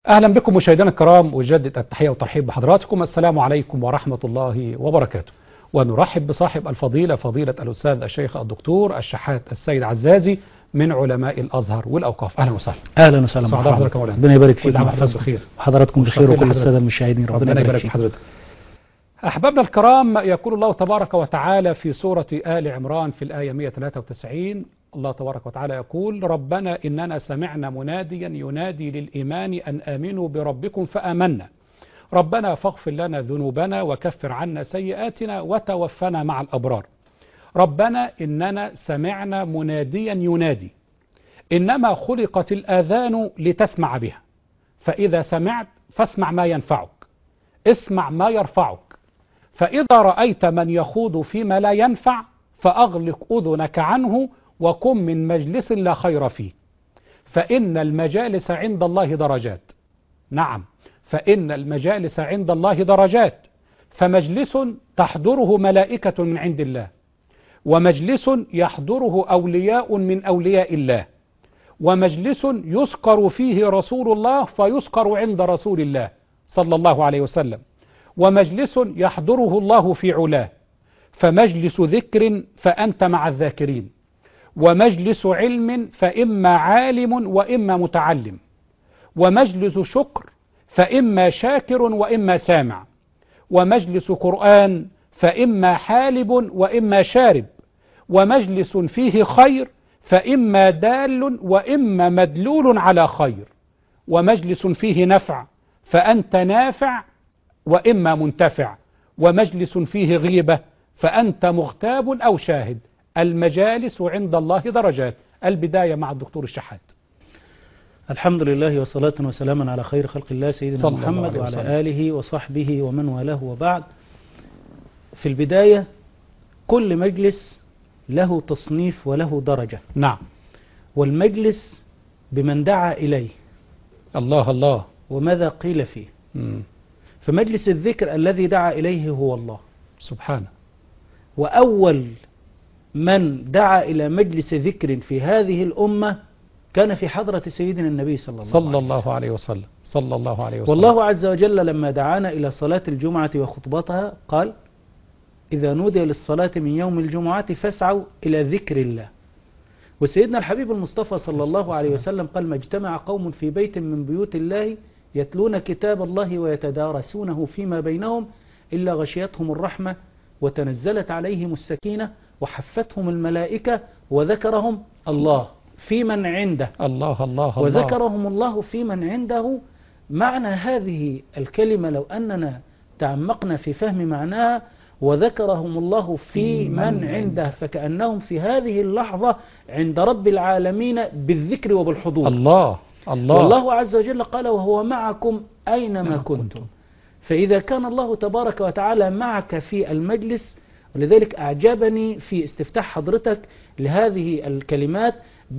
أهلا بكم مشاهدينا الكرام، أجدد التحية والترحيب بحضراتكم. السلام عليكم ورحمة الله وبركاته. ونرحب بصاحب الفضيلة فضيلة الأستاذ الشيخ الدكتور الشحات السيد عزازي من علماء الأزهر والأوقاف. أهلا وسهلا. أهلا وسهلا. ربنا يبارك فيك بخير وحضراتكم بخير وكل السادة المشاهدين. ربنا يبارك في حضرتك. أحبابنا الكرام، يقول الله تبارك وتعالى في سورة آل عمران في الآية 193: الله تبارك وتعالى يقول: ربنا إننا سمعنا مناديا ينادي للإيمان أن آمنوا بربكم فآمنا ربنا فاغفر لنا ذنوبنا وكفر عنا سيئاتنا وتوفنا مع الأبرار. ربنا إننا سمعنا مناديا ينادي، إنما خلقت الآذان لتسمع بها، فإذا سمعت فاسمع ما ينفعك، اسمع ما يرفعك، فإذا رأيت من يخوض فيما لا ينفع فأغلق أذنك عنه وقم من مجلس لا خير فيه، فإن المجالس عند الله درجات. نعم، فإن المجالس عند الله درجات، فمجلس تحضره ملائكة من عند الله، ومجلس يحضره أولياء من أولياء الله، ومجلس يذكر فيه رسول الله فيذكر عند رسول الله صلى الله عليه وسلم، ومجلس يحضره الله في علاه، فمجلس ذكر فأنت مع الذاكرين، ومجلس علم فإما عالم وإما متعلم، ومجلس شكر فإما شاكر وإما سامع، ومجلس قرآن فإما حالب وإما شارب، ومجلس فيه خير فإما دال وإما مدلول على خير، ومجلس فيه نفع فأنت نافع وإما منتفع، ومجلس فيه غيبة فأنت مغتاب أو شاهد. المجالس عند الله درجات. البداية مع الدكتور الشحات. الحمد لله وصلاة وسلاما على خير خلق الله سيدنا محمد وعلى آله وصحبه ومن والاه، وبعد. في البداية، كل مجلس له تصنيف وله درجة. نعم. والمجلس بمن دعا إليه. الله الله. وماذا قيل فيه؟ فمجلس الذكر الذي دعا إليه هو الله سبحانه. وأول من دعا إلى مجلس ذكر في هذه الأمة كان في حضرة سيدنا النبي صلى الله عليه وسلم. صلى الله عليه وسلم. والله عز وجل لما دعانا إلى صلاة الجمعة وخطبتها قال: إذا نودي للصلاة من يوم الجمعة فاسعوا إلى ذكر الله. وسيدنا الحبيب المصطفى صلى الله عليه وسلم قال: ما اجتمع قوم في بيت من بيوت الله يتلون كتاب الله ويتدارسونه فيما بينهم إلا غشيتهم الرحمة وتنزلت عليهم السكينة وحفتهم الملائكة وذكرهم الله في من عنده. الله الله. وذكرهم الله في من عنده. معنى هذه الكلمة لو أننا تعمقنا في فهم معناها، وذكرهم الله في من عنده، فكأنهم في هذه اللحظة عند رب العالمين بالذكر وبالحضور. الله الله. والله عز وجل قال: وهو معكم أينما كنتم. فإذا كان الله تبارك وتعالى معك في المجلس، ولذلك أعجبني في استفتاح حضرتك لهذه الكلمات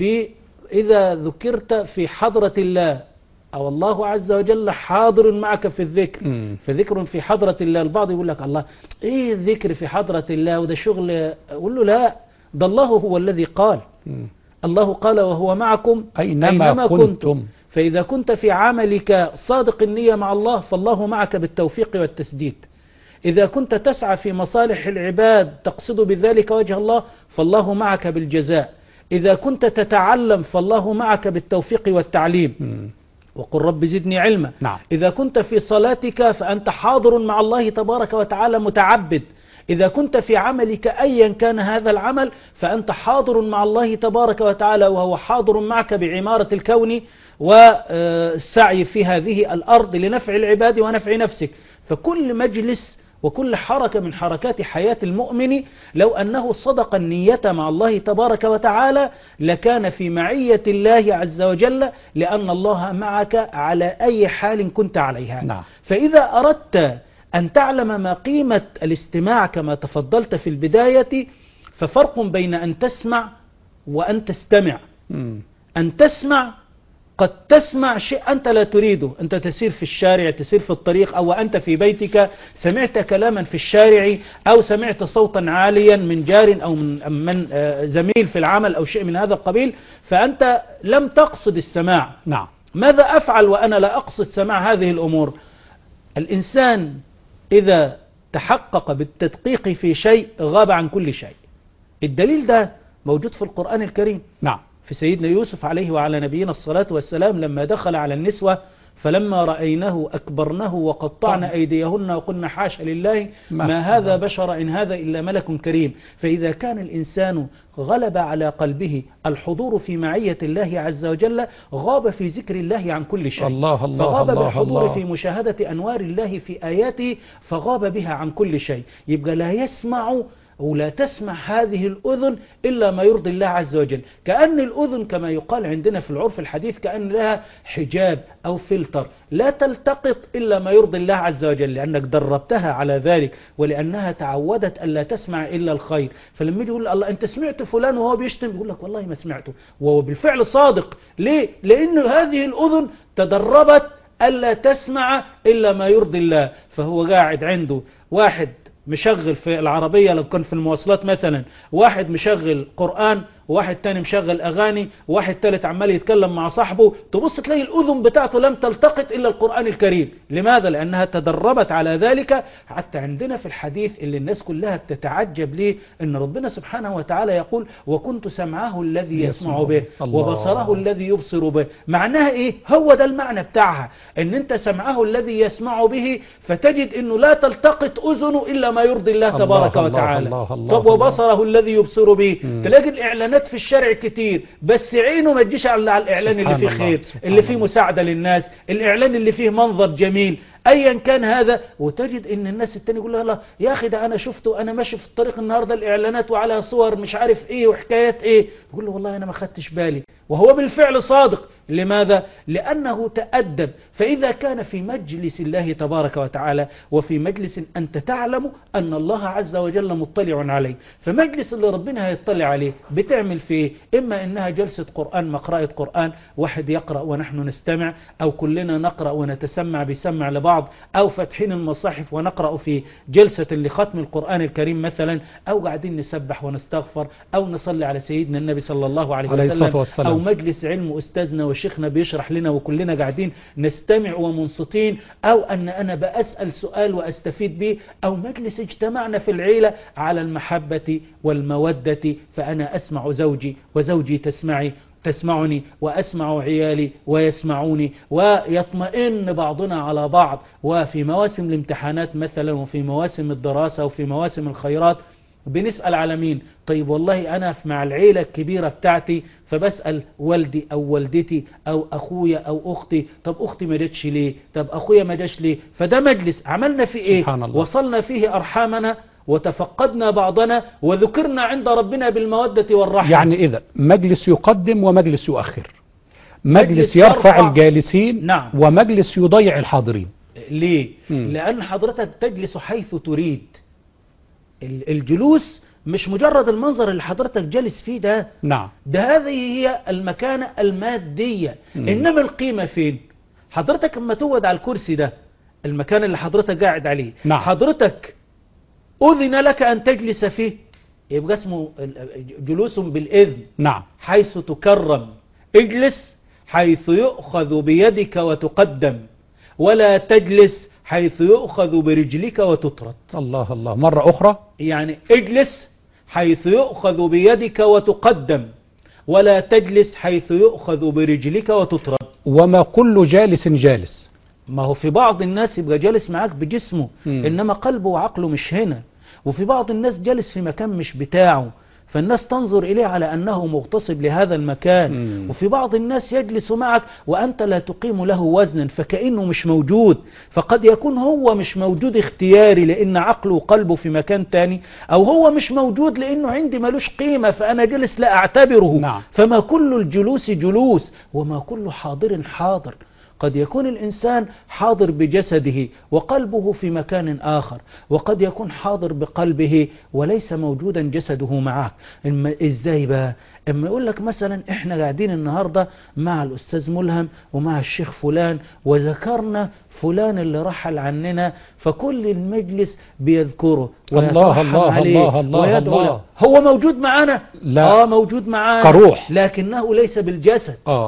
إذا ذكرت في حضرة الله، أو الله عز وجل حاضر معك في الذكر. فذكر في حضرة الله. البعض يقول لك: الله، إيه الذكر في حضرة الله وده شغل؟ أقول له: لا، ده الله هو الذي قال. الله قال: وهو معكم أينما كنتم. فإذا كنت في عملك صادق النية مع الله فالله معك بالتوفيق والتسديد. إذا كنت تسعى في مصالح العباد تقصد بذلك وجه الله فالله معك بالجزاء. إذا كنت تتعلم فالله معك بالتوفيق والتعليم. وقل رب زدني علما. نعم. إذا كنت في صلاتك فأنت حاضر مع الله تبارك وتعالى متعبد. إذا كنت في عملك أيا كان هذا العمل فأنت حاضر مع الله تبارك وتعالى، وهو حاضر معك بعمارة الكون والسعي في هذه الأرض لنفع العباد ونفع نفسك. فكل مجلس وكل حركة من حركات حياة المؤمن لو أنه صدق النية مع الله تبارك وتعالى لكان في معية الله عز وجل، لأن الله معك على أي حال كنت عليها. نعم. فإذا أردت أن تعلم ما قيمة الاستماع كما تفضلت في البداية، ففرق بين أن تسمع وأن تستمع. أن تسمع قد تسمع شيء أنت لا تريده، أنت تسير في الشارع، تسير في الطريق، أو أنت في بيتك سمعت كلاما في الشارع، أو سمعت صوتا عاليا من جار أو من زميل في العمل أو شيء من هذا القبيل، فأنت لم تقصد السماع. نعم. ماذا أفعل وأنا لا أقصد سماع هذه الأمور؟ الإنسان إذا تحقق بالتدقيق في شيء غاب عن كل شيء. الدليل ده موجود في القرآن الكريم. نعم. في سيدنا يوسف عليه وعلى نبينا الصلاة والسلام لما دخل على النسوة فلما رأينه أكبرنه وقطعن أيديهن وقلن حاشا لله ما هذا بشر إن هذا إلا ملك كريم. فإذا كان الإنسان غلب على قلبه الحضور في معية الله عز وجل غاب في ذكر الله عن كل شيء. الله الله فغاب الله بالحضور الله. في مشاهدة أنوار الله في آياته فغاب بها عن كل شيء. يبقى لا يسمع ولا تسمع هذه الأذن إلا ما يرضي الله عز وجل. كأن الأذن كما يقال عندنا في العرف الحديث كأن لها حجاب أو فلتر لا تلتقط إلا ما يرضي الله عز وجل، لأنك دربتها على ذلك ولأنها تعودت أن لا تسمع إلا الخير. فلما يجي يقول الله أنت سمعت فلان وهو بيشتم، يقول لك والله ما سمعته، وهو بالفعل صادق. ليه؟ لأن هذه الأذن تدربت ألا تسمع إلا ما يرضي الله. فهو قاعد عنده واحد مشغل في العربية لو كان في المواصلات مثلا، واحد مشغل قرآن، وواحد تاني مشغل أغاني، وواحد تالت عمال يتكلم مع صاحبه، تبص تلاقي الأذن بتاعته لم تلتقط إلا القرآن الكريم. لماذا؟ لأنها تدربت على ذلك. حتى عندنا في الحديث اللي الناس كلها بتتعجب ليه إن ربنا سبحانه وتعالى يقول وكنت سمعه الذي يسمع به وبصره الذي يبصر به. معناها إيه؟ هو ده المعنى بتاعها، إن أنت سمعه الذي يسمع به فتجد إنه لا تلتقط أذنه إلا ما يرضي الله تبارك وتعالى. طب وبصره الذي يبصر به، تلاقي الإعلانات في الشارع كتير بس عينه ما تجيش على الإعلان اللي فيه خير، اللي فيه مساعدة للناس، الإعلان اللي فيه منظر جميل أيا كان هذا. وتجد إن الناس التاني يقول لها يا أخي ده أنا شفته أنا ماشي في الطريق النهاردة الإعلانات وعلى صور مش عارف إيه وحكايات إيه، يقول له والله أنا ما خدتش بالي، وهو بالفعل صادق. لماذا؟ لأنه تأدب. فإذا كان في مجلس الله تبارك وتعالى وفي مجلس أنت تعلم أن الله عز وجل مطلع عليه، فمجلس اللي ربنا هيطلع عليه بتعمل فيه إما إنها جلسة قرآن مقرأة قرآن، واحد يقرأ ونحن نستمع، أو كلنا نقرأ ونتسمع بيسمع لبعض، أو فاتحين المصاحف ونقرأ في جلسة لختم القرآن الكريم مثلا، أو قاعدين نسبح ونستغفر، أو نصلي على سيدنا النبي صلى الله عليه وسلم، أو مجلس علم أستاذنا وشيخنا بيشرح لنا وكلنا قاعدين نستمع ومنصتين، أو أن أنا بأسأل سؤال وأستفيد به، أو مجلس اجتمعنا في العيلة على المحبة والمودة، فأنا أسمع زوجي وزوجي تسمعني وأسمع عيالي ويسمعوني ويطمئن بعضنا على بعض. وفي مواسم الامتحانات مثلا وفي مواسم الدراسة وفي مواسم الخيرات بنسأل على مين؟ طيب والله أنا مع العيلة الكبيرة بتاعتي فبسأل والدي أو والدتي أو أخويا أو أختي، طب أختي ما جاتش ليه؟ طب أخويا ما جاش ليه؟ فده مجلس عملنا فيه إيه؟ وصلنا فيه أرحامنا وتفقدنا بعضنا وذكرنا عند ربنا بالمودة والرحمة. يعني إذا مجلس يقدم ومجلس يؤخر، مجلس يرفع الجالسين، نعم، ومجلس يضيع الحاضرين. ليه؟ لأن حضرتك تجلس حيث تريد. الجلوس مش مجرد المنظر اللي حضرتك جالس فيه ده، نعم، ده هذه هي المكانة المادية. إنما القيمة فين؟ حضرتك لما تقعد على الكرسي ده المكان اللي حضرتك قاعد عليه، نعم، حضرتك أذن لك أن تجلس فيه، يبقى اسمه جلوس بالإذن، نعم، حيث تكرم. اجلس حيث يؤخذ بيدك وتقدم، ولا تجلس حيث يؤخذ برجلك وتطرد. الله الله. مرة أخرى، يعني اجلس حيث يؤخذ بيدك وتقدم، ولا تجلس حيث يؤخذ برجلك وتطرد. وما كل جالس جالس. ما هو في بعض الناس يبقى جالس معاك بجسمه إنما قلبه وعقله مش هنا، وفي بعض الناس جالس في مكان مش بتاعه فالناس تنظر إليه على أنه مغتصب لهذا المكان. وفي بعض الناس يجلس معك وأنت لا تقيم له وزنا فكأنه مش موجود، فقد يكون هو مش موجود اختياري لأن عقله وقلبه في مكان تاني، أو هو مش موجود لأنه عندي ملوش قيمة فأنا جلس لا أعتبره. نعم. فما كل الجلوس جلوس وما كل حاضر حاضر. قد يكون الإنسان حاضر بجسده وقلبه في مكان آخر، وقد يكون حاضر بقلبه وليس موجودا جسده معك. إزاي بقى؟ اما يقول لك مثلا احنا قاعدين النهاردة مع الأستاذ ملهم ومع الشيخ فلان وذكرنا فلان اللي رحل عننا، فكل المجلس بيذكره الله الله الله الله الله. هو موجود معنا؟ لا، موجود معنا كروح، لكنه ليس بالجسد.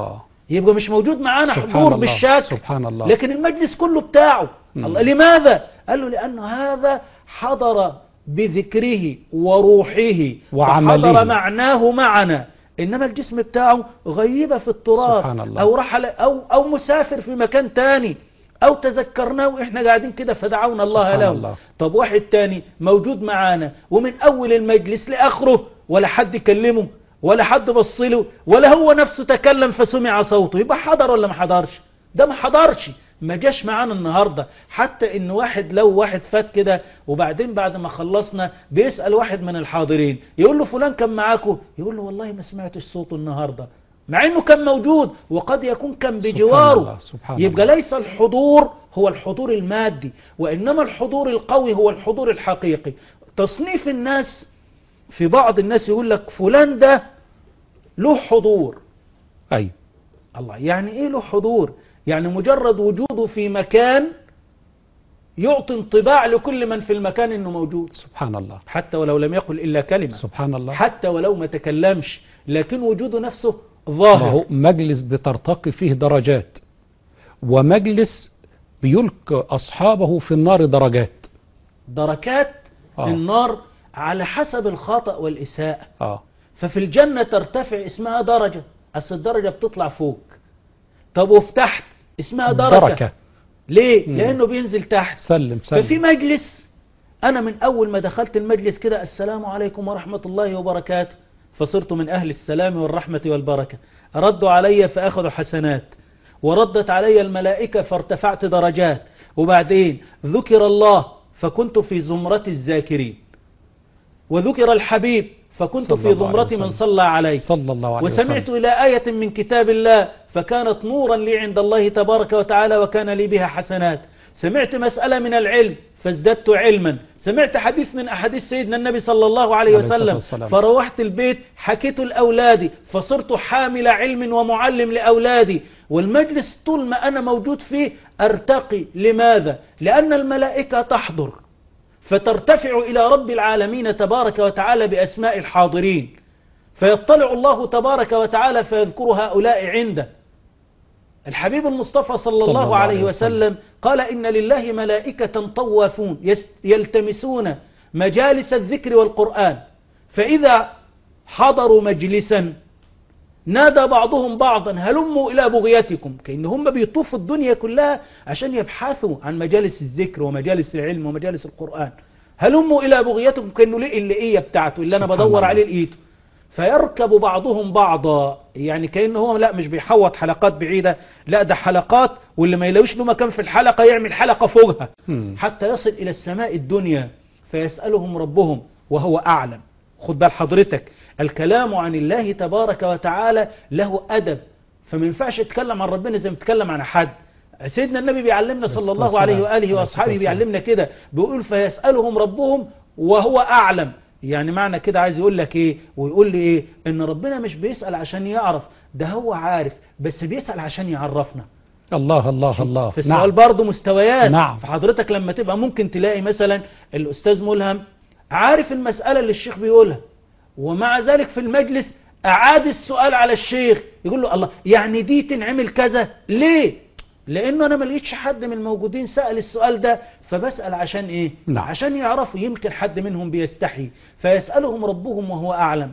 يبقى مش موجود معانا حضور بالشكل، سبحان الله. لكن المجلس كله بتاعه. الله لماذا؟ قال له لأنه هذا حضر بذكره وروحه وعمله وحضر معناه معنا، إنما الجسم بتاعه غيبة في التراب، أو رحل أو مسافر في مكان تاني، أو تذكرناه وإحنا قاعدين كده فدعونا الله له. طب واحد تاني موجود معانا ومن أول المجلس لآخره ولا حد يكلمه ولا حد بصله ولا هو نفسه تكلم فسمع صوته، يبقى حضر ولا ما حضرش؟ ده ما حضرش، ما جاش معانا النهاردة. حتى ان واحد لو واحد فات كده وبعدين بعد ما خلصنا بيسأل واحد من الحاضرين يقول له فلان كان معاكم، يقول له والله ما سمعتش صوته النهاردة، مع انه كان موجود وقد يكون كان بجواره. يبقى ليس الحضور هو الحضور المادي، وانما الحضور القوي هو الحضور الحقيقي. تصنيف الناس، في بعض الناس يقول لك فلان ده له حضور. أي الله، يعني ايه له حضور؟ يعني مجرد وجوده في مكان يعطي انطباع لكل من في المكان انه موجود. سبحان الله. حتى ولو لم يقل الا كلمة. سبحان الله. حتى ولو ما تكلمش، لكن وجوده نفسه ظاهر. ما هو مجلس بترتقي فيه درجات، ومجلس بيلقي أصحابه في النار دركات. النار على حسب الخطأ والإساءة. ففي الجنة ترتفع اسمها درجة، أصل الدرجة بتطلع فوق. طب وفي تحت اسمها دركة. ليه؟ لأنه بينزل تحت. سلم. ففي مجلس أنا من أول ما دخلت المجلس كده السلام عليكم ورحمة الله وبركاته، فصرت من أهل السلام والرحمة والبركة. ردوا علي فأخذوا حسنات، وردت علي الملائكة فارتفعت درجات، وبعدين ذكر الله فكنت في زمرة الذاكرين، وذكر الحبيب فكنت في زمرة من صلى عليه صلى الله عليه وسلم. وسمعت إلى آية من كتاب الله فكانت نورا لي عند الله تبارك وتعالى وكان لي بها حسنات. سمعت مسألة من العلم فازددت علما. سمعت حديث من أحاديث سيدنا النبي صلى الله عليه وسلم فروحت البيت حكيت لأولادي فصرت حامل علم ومعلم لأولادي. والمجلس طول ما أنا موجود فيه أرتقي. لماذا؟ لأن الملائكة تحضر فترتفع إلى رب العالمين تبارك وتعالى بأسماء الحاضرين، فيطلع الله تبارك وتعالى فيذكر هؤلاء عنده. الحبيب المصطفى صلى الله عليه وسلم قال إن لله ملائكة طوافون يلتمسون مجالس الذكر والقرآن، فإذا حضروا مجلسا نادى بعضهم بعضا هلموا إلى بغيتكم، كأن هم بيطوفوا الدنيا كلها عشان يبحثوا عن مجالس الذكر ومجالس العلم ومجالس القرآن. هلموا إلى بغيتكم، كأنه لقي اللقية بتاعته اللي أنا بدور عليه لقيته. فيركب بعضهم بعضا، يعني كأنه هو لا مش بيحوط حلقات بعيدة، لا ده حلقات، واللي ما يلاقيش له مكان في الحلقة يعمل حلقة فوقها حتى يصل إلى السماء الدنيا. فيسألهم ربهم وهو أعلم. خد بال حضرتك، الكلام عن الله تبارك وتعالى له أدب، فما ينفعش يتكلم عن ربنا زي ما يتكلم عن حد. سيدنا النبي بيعلمنا صلى الله عليه وآله وأصحابه بيعلمنا كده، بيقول فيسألهم ربهم وهو أعلم. يعني معنى كده عايز يقول لك ايه ويقول لي ايه؟ ان ربنا مش بيسأل عشان يعرف، ده هو عارف بس بيسأل عشان يعرفنا. الله الله الله. في السؤال برضه مستويات. نعم. فحضرتك لما تبقى ممكن تلاقي مثلا الأستاذ ملهم عارف المسألة اللي الشيخ بيقولها، ومع ذلك في المجلس أعاد السؤال على الشيخ، يقول له الله يعني دي تنعمل كذا ليه؟ لأنه أنا ما لقيتش حد من الموجودين سأل السؤال ده، فبسأل عشان إيه؟ نعم. عشان يعرفوا، يمكن حد منهم بيستحي. فيسألهم ربهم وهو أعلم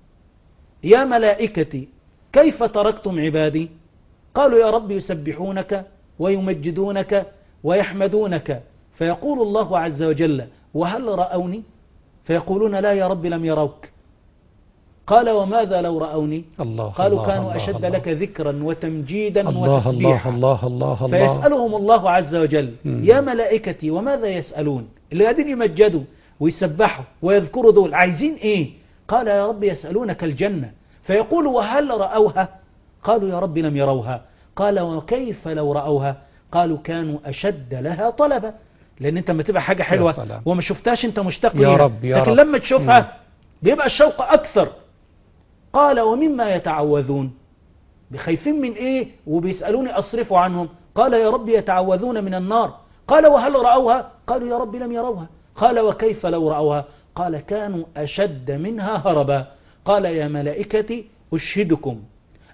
يا ملائكتي كيف تركتم عبادي؟ قالوا يا رب يسبحونك ويمجدونك ويحمدونك. فيقول الله عز وجل وهل رأوني؟ فيقولون لا يا رب لم يروك. قال وماذا لو رأوني؟ قالوا كانوا أشد لك ذكرا وتمجيدا وتسبيحا. الله. فيسألهم الله عز وجل يا ملائكتي وماذا يسألون؟ اللي قاعدين يمجدوا ويسبحوا ويذكروا دول عايزين ايه؟ قال يا رب يسألونك الجنة. فيقول وهل رأوها؟ قالوا يا رب لم يروها. قال وكيف لو رأوها؟ قالوا كانوا أشد لها طلبا. لأن انت لما تبقى حاجة حلوة وما شفتهاش انت مشتاق ليها، لكن لما تشوفها بيبقى الشوق أكثر. قال ومما يتعوذون؟ بخايفين من ايه وبيسألوني أصرفوا عنهم؟ قال يا رب يتعوذون من النار. قال وهل رأوها؟ قالوا يا رب لم يروها. قال وكيف لو رأوها؟ قال كانوا أشد منها هربا. قال يا ملائكتي أشهدكم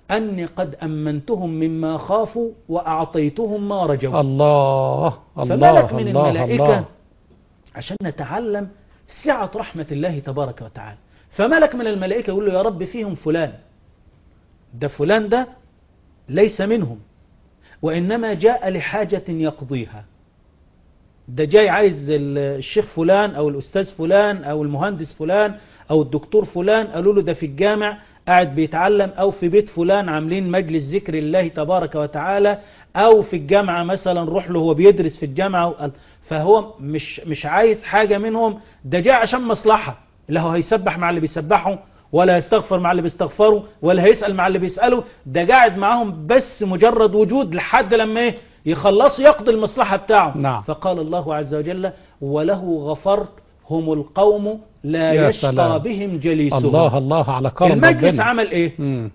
أني قد أمنتهم مما خافوا وأعطيتهم ما رجوا. الله فملك من الله الملائكة الله. عشان نتعلم سعة رحمة الله تبارك وتعالى. فملك من الملائكة يقول له يا رب فيهم فلان، ده فلان ده ليس منهم، وإنما جاء لحاجة يقضيها، ده جاي عايز الشيخ فلان أو الأستاذ فلان أو المهندس فلان أو الدكتور فلان، قالوا له ده في الجامع قاعد بيتعلم، أو في بيت فلان عاملين مجلس ذكر الله تبارك وتعالى، أو في الجامعة مثلا روح له هو بيدرس في الجامعة. فهو مش عايز حاجة منهم، ده جاي عشان مصلحة، لا هو هيسبح مع اللي بيسبحوا، ولا هيستغفر مع اللي بيستغفروا، ولا هيسأل مع اللي بيسألوا، ده قاعد معاهم بس مجرد وجود لحد لما ايه يخلصوا يقضي المصلحة بتاعه. نعم. فقال الله عز وجل وله غفرت هم القوم لا يشقى سلام. بهم جليسهم. الله الله على كرم المجلس ربنا. عمل ايه؟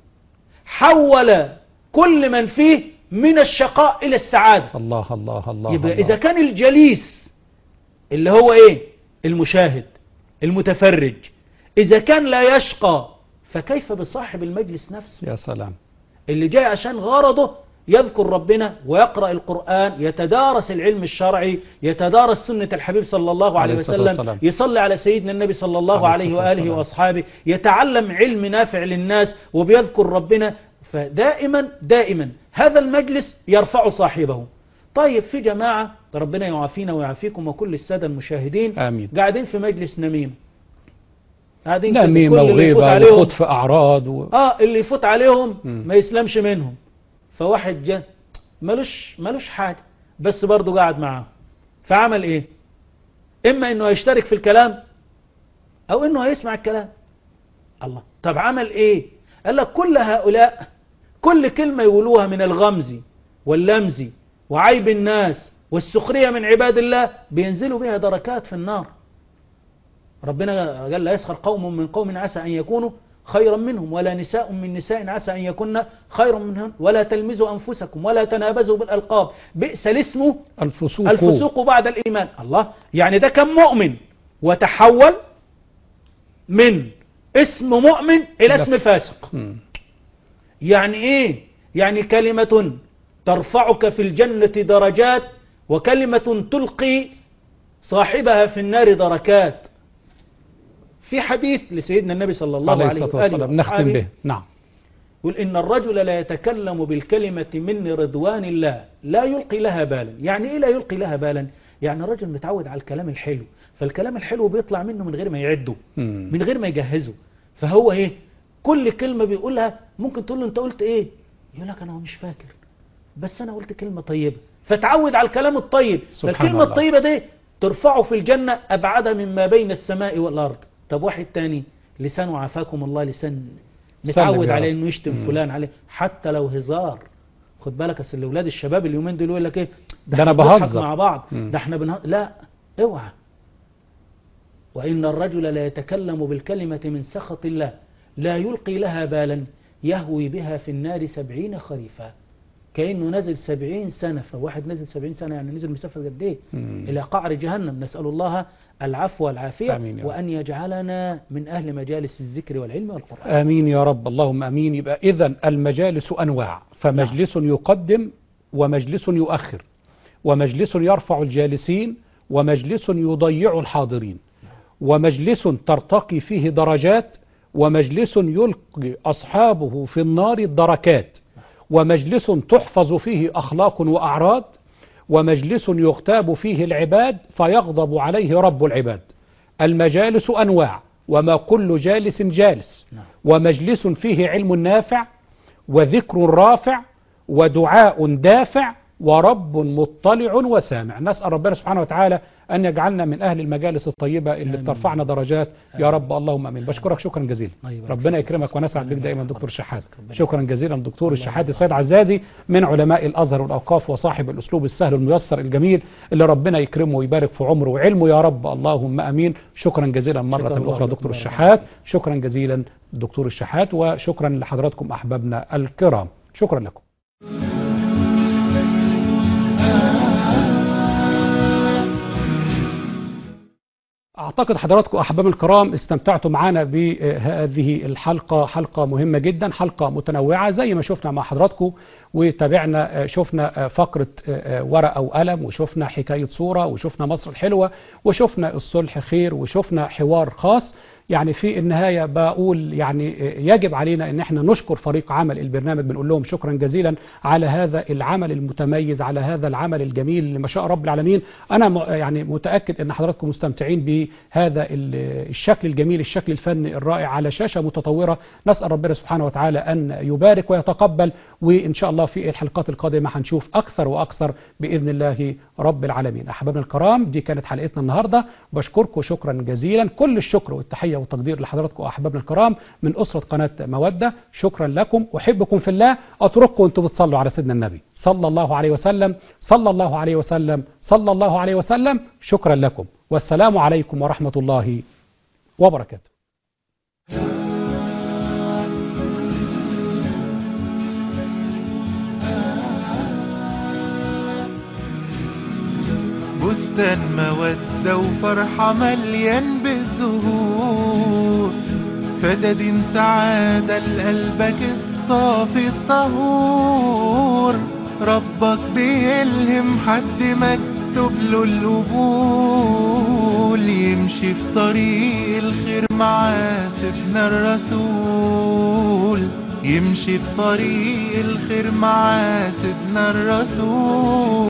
حول كل من فيه من الشقاء الى السعادة. الله الله الله. يبقى الله. اذا كان الجليس اللي هو ايه؟ المشاهد المتفرج اذا كان لا يشقى، فكيف بصاحب المجلس نفسه يا سلام. اللي جاي عشان غرضه يذكر ربنا ويقرأ القرآن، يتدارس العلم الشرعي، يتدارس سنة الحبيب صلى الله عليه وسلم، يصلي على سيدنا النبي صلى الله عليه وآله وأصحابه، يتعلم علم نافع للناس وبيذكر ربنا. فدائما دائما هذا المجلس يرفع صاحبه. طيب في جماعة ربنا يعافينا ويعافيكم وكل السادة المشاهدين آمين. قاعدين في مجلس نميم، قاعدين نميمة وغيبة وخطف أعراض اللي يفوت عليهم ما يسلمش منهم. فواحد جاء ملوش حاجة بس برضه قاعد معاه، فعمل ايه؟ اما انه هيشترك في الكلام او انه هيسمع الكلام. الله، طب عمل ايه؟ قال لك كل هؤلاء كل كلمة يقولوها من الغمز واللمز وعيب الناس والسخرية من عباد الله بينزلوا بها دركات في النار. ربنا قال لا يسخر قوم من قوم عسى أن يكونوا خيرا منهم ولا نساء من نساء عسى أن يكون خيرا منهم ولا تلمزوا أنفسكم ولا تنابزوا بالألقاب بئس الاسم الفسوق بعد الإيمان. الله، يعني ده كان مؤمن وتحول من اسم مؤمن إلى اسم فاسق. يعني إيه؟ يعني كلمة ترفعك في الجنة درجات وكلمة تلقي صاحبها في النار دركات. في حديث لسيدنا النبي صلى الله عليه وآله نختم به. نعم. يقول إن الرجل لا يتكلم بالكلمة من رضوان الله لا يلقي لها بالا. يعني إيه لا يلقي لها بالا؟ يعني الرجل متعود على الكلام الحلو، فالكلام الحلو بيطلع منه من غير ما يعده، من غير ما يجهزه. فهو إيه؟ كل كلمة بيقولها ممكن تقول له أنت قلت إيه؟ يقول لك أنا مش فاكر بس أنا قلت كلمة طيبة، فتعود على الكلام الطيب. فالكلمة الطيبة دي ترفعه في الجنة أبعد مما بين السماء والأرض. طب واحد تاني لسانه عافاكم الله لسان متعود عليه انه يشتم فلان عليه حتى لو هزار. خد بالك اصل الاولاد الشباب اليومين دول يقول لك ايه ده انا بهزر مع بعض، ده احنا لا اوعى. وان الرجل لا يتكلم بالكلمة من سخط الله لا يلقي لها بالا يهوي بها في النار 70 خريفا. كأنه نزل 70 سنة. فواحد نزل 70 سنة يعني نزل مسافة قد ايه؟ إلى قعر جهنم. نسأل الله العفو والعافية وأن يجعلنا من أهل مجالس الذكر والعلم والقرآن. آمين يا رب، اللهم آمين. يبقى إذن المجالس أنواع، فمجلس يقدم ومجلس يؤخر، ومجلس يرفع الجالسين ومجلس يضيع الحاضرين، ومجلس ترتقي فيه درجات، ومجلس يلقي أصحابه في النار الدركات، ومجلس تحفظ فيه أخلاق وأعراض، ومجلس يغتاب فيه العباد فيغضب عليه رب العباد. المجالس أنواع، وما كل جالس جالس، ومجلس فيه علم نافع وذكر رافع ودعاء دافع ورب مطلع وسامع. نسأل ربنا سبحانه وتعالى أن يجعلنا من أهل المجالس الطيبة اللي بترفعنا درجات يا رب، اللهم أمين. بشكرك شكرا جزيلا، ربنا يكرمك ونسعد بك دائما دكتور الشحات. شكرا جزيلا دكتور الشحات السيد عزازي من علماء الأزهر والأوقاف وصاحب الأسلوب السهل الميسر الجميل اللي ربنا يكرمه ويبارك في عمره وعلمه يا رب، اللهم أمين. شكرا جزيلا مرة أخرى دكتور الشحات، شكرا جزيلا دكتور الشحات، وشكرا لحضراتكم أحبابنا الكرام، شكرا لكم. أعتقد حضراتكم أحباب الكرام استمتعتوا معنا بهذه الحلقة، حلقة مهمة جدا، حلقة متنوعة زي ما شفنا مع حضراتكم وتابعنا، شفنا فقرة ورقة وقلم، وشفنا حكاية صورة، وشفنا مصر الحلوة، وشفنا الصلح خير، وشفنا حوار خاص. يعني في النهاية بقول يعني يجب علينا ان احنا نشكر فريق عمل البرنامج، بنقول لهم شكرا جزيلا على هذا العمل المتميز، على هذا العمل الجميل اللي ما شاء رب العالمين. انا يعني متأكد ان حضراتكم مستمتعين بهذا الشكل الجميل، الشكل الفني الرائع على شاشة متطورة. نسأل ربنا سبحانه وتعالى ان يبارك ويتقبل، وان شاء الله في الحلقات القادمة هنشوف اكثر واكثر بإذن الله رب العالمين. احبابنا الكرام، دي كانت حلقتنا النهاردة، بشكركم شكرا جزيلا، كل الشكر والتحية والتقدير لحضراتكم أحبابنا الكرام من أسرة قناة مودة. شكرا لكم، أحبكم في الله، أترككم وأنتم بتصلوا على سيدنا النبي صلى الله عليه وسلم، صلى الله عليه وسلم، صلى الله عليه وسلم. شكرا لكم، والسلام عليكم ورحمة الله وبركاته. بستان مودة وفرحة مليان بالزهور، فدادين سعادة لقلبك الصافي الطهور. ربك بيلهم حد مكتوب له القبول، يمشي في طريق الخير مع سيدنا الرسول، يمشي في طريق الخير مع سيدنا الرسول.